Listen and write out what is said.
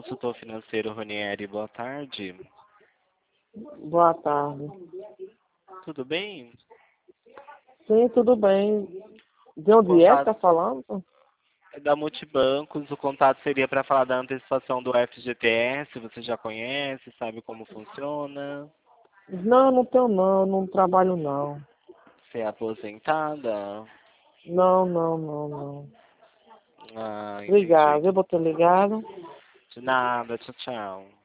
consultor financeiro Ronieri, boa tarde. Boa tarde. Tudo bem? Sim, tudo bem. De onde é que tá falando? É da Multibancos, o contato seria para falar da antecipação do FGTS, você já conhece, sabe como funciona? Não, não tenho não, não trabalho não. Você é aposentada? Não, não, não, não. Ah, entendi. Obrigado, eu vou ter ligado. De nada, tchau, tchau.